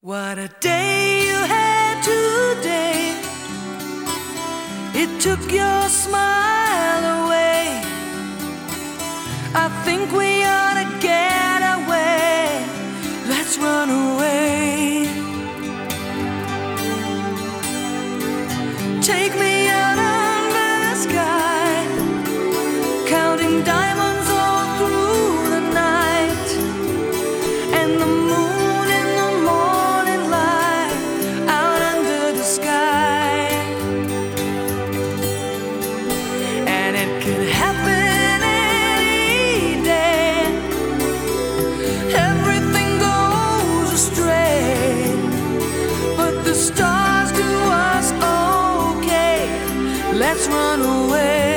What a day you had today. It took your smile away. I think we ought to get away. Let's run away. Take me out under the sky, counting diamonds all through the night, and the moon in the morning light out under the sky. And it could happen any day. Everything goes astray, but the stars do us okay. Let's run away.